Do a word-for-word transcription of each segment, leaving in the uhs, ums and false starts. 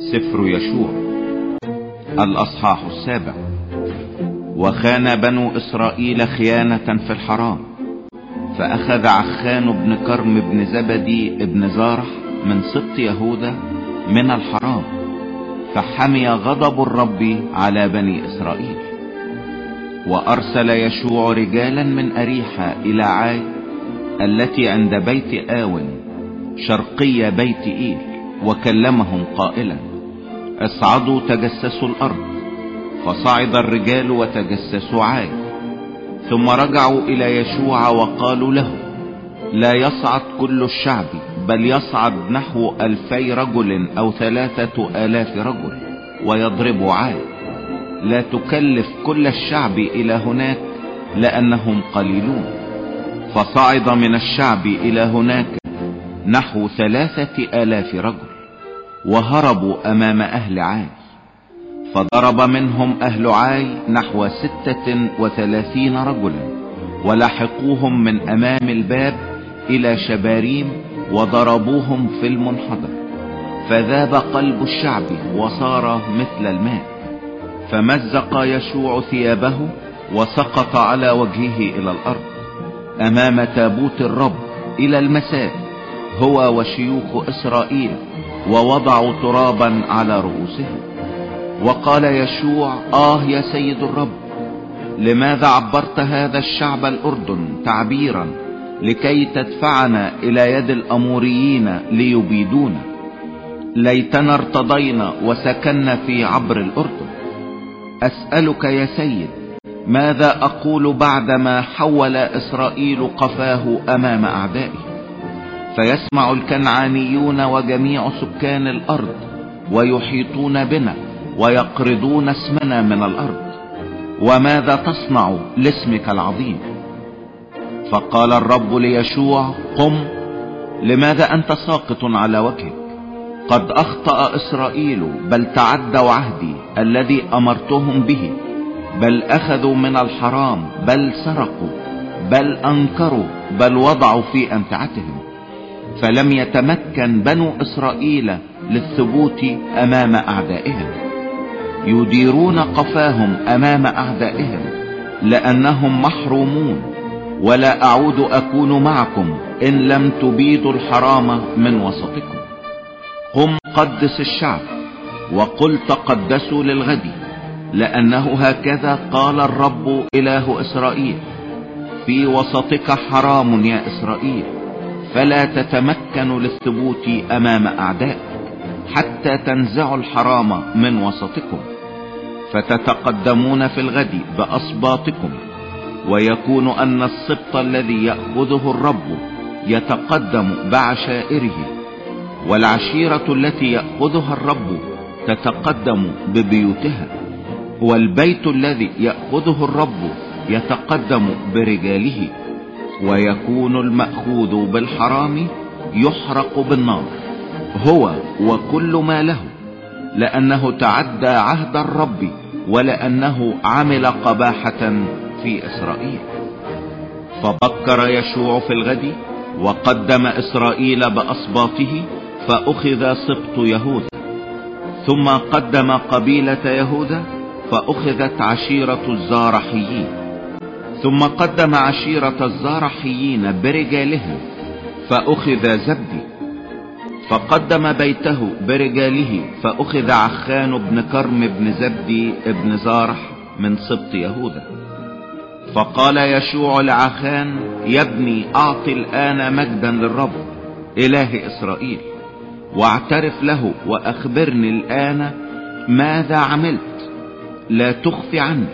سفر يشوع الأصحاح السابع. وخان بنو إسرائيل خيانة في الحرام، فأخذ عخان بن كرم بن زبدي بن زارح من سبط يهوذا من الحرام، فحمي غضب الرب على بني إسرائيل. وأرسل يشوع رجالا من أريحة إلى عاي التي عند بيت آون شرقي بيت إيل، وكلمهم قائلا: اصعدوا تجسسوا الأرض. فصعد الرجال وتجسسوا عاي، ثم رجعوا إلى يشوع وقالوا له: لا يصعد كل الشعب، بل يصعد نحو ألفي رجل أو ثلاثة آلاف رجل ويضربوا عاي. لا تكلف كل الشعب إلى هناك لأنهم قليلون. فصعد من الشعب إلى هناك نحو ثلاثة آلاف رجل، وهربوا أمام أهل عاي. فضرب منهم أهل عاي نحو ستة وثلاثين رجلا، ولحقوهم من أمام الباب إلى شباريم وضربوهم في المنحدر. فذاب قلب الشعب وصار مثل الماء. فمزق يشوع ثيابه وسقط على وجهه إلى الأرض أمام تابوت الرب إلى المساء، هو وشيوخ إسرائيل، ووضعوا ترابا على رؤوسهم. وقال يشوع: آه يا سيد الرب، لماذا عبرت هذا الشعب الأردن تعبيرا لكي تدفعنا إلى يد الأموريين ليبيدونا؟ ليتنا ارتضينا وسكننا في عبر الأردن. أسألك يا سيد، ماذا أقول بعدما حول إسرائيل قفاه أمام أعدائه؟ فيسمع الكنعانيون وجميع سكان الأرض ويحيطون بنا ويقرضون اسمنا من الأرض. وماذا تصنع لاسمك العظيم؟ فقال الرب ليشوع: قم، لماذا أنت ساقط على وجهك؟ قد أخطأ إسرائيل، بل تعدوا عهدي الذي أمرتهم به، بل أخذوا من الحرام، بل سرقوا، بل أنكروا، بل وضعوا في أمتعتهم. فلم يتمكن بنو إسرائيل للثبوت أمام أعدائهم. يديرون قفاهم أمام أعدائهم لأنهم محرومون. ولا أعود أكون معكم إن لم تبيدوا الحرام من وسطكم. قم قدس الشعب، وقل تقدسوا للغد، لأنه هكذا قال الرب إله إسرائيل: في وسطك حرام يا إسرائيل، فلا تتمكن للثبوت أمام أعدائك حتى تنزعوا الحرام من وسطكم. فتتقدمون في الغد بأصباطكم، ويكون أن السبط الذي يأخذه الرب يتقدم بعشائره، والعشيرة التي يأخذها الرب تتقدم ببيوتها، والبيت الذي يأخذه الرب يتقدم برجاله. ويكون المأخوذ بالحرام يحرق بالنار، هو وكل ما له، لأنه تعدى عهد الرب، ولأنه عمل قباحة في إسرائيل. فبكر يشوع في الغد وقدم إسرائيل بأصباطه، فأخذ سبط يهوذا. ثم قدم قبيلة يهوذا، فأخذت عشيرة الزارحيين. ثم قدم عشيرة الزارحيين برجالهم، فأخذ زبدي. فقدم بيته برجاله، فأخذ عخان بن كرم بن زبدي بن زارح من سبط يهوذا. فقال يشوع لعخان: يا ابني، أعطي الآن مجدا للرب إله إسرائيل، واعترف له وأخبرني الآن ماذا عملت، لا تخفي عني.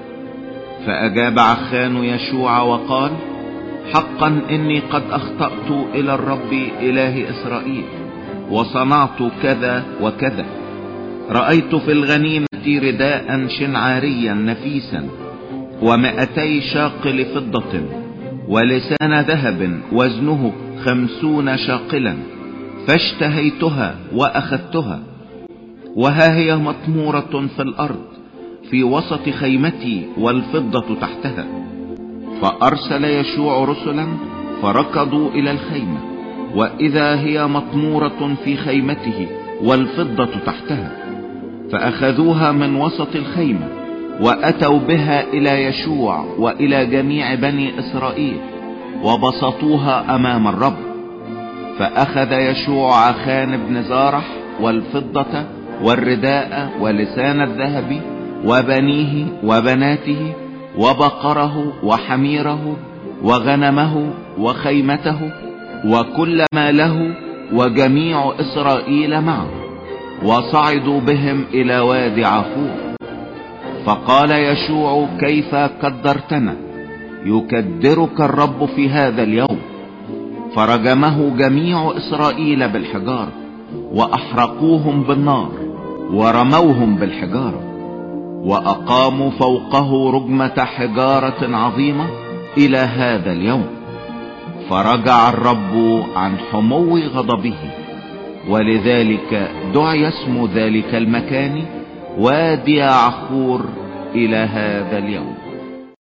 فأجاب عخان يشوع وقال: حقا إني قد أخطأت إلى الرب إله إسرائيل، وصنعت كذا وكذا. رأيت في الغنيمة رداء شنعاريا نفيسا، ومائتي شاقل فضة، ولسان ذهب وزنه خمسون شاقلا، فاشتهيتها وأخذتها، وها هي مطمورة في الأرض في وسط خيمتي، والفضة تحتها. فأرسل يشوع رسلا فركضوا إلى الخيمة، وإذا هي مطمورة في خيمته والفضة تحتها، فأخذوها من وسط الخيمة وأتوا بها إلى يشوع وإلى جميع بني إسرائيل وبسطوها أمام الرب. فأخذ يشوع عخان بن زارح والفضة والرداء ولسان الذهب وبنيه وبناته وبقره وحميره وغنمه وخيمته وكل ما له وجميع إسرائيل معه، وصعدوا بهم إلى وادي عفور. فقال يشوع: كيف كدرتنا؟ يكدرك الرب في هذا اليوم. فرجمه جميع إسرائيل بالحجارة وأحرقوهم بالنار ورموهم بالحجارة، وأقاموا فوقه رجمة حجارة عظيمة إلى هذا اليوم. فرجع الرب عن حمو غضبه، ولذلك دعي اسم ذلك المكان وادي عخور إلى هذا اليوم.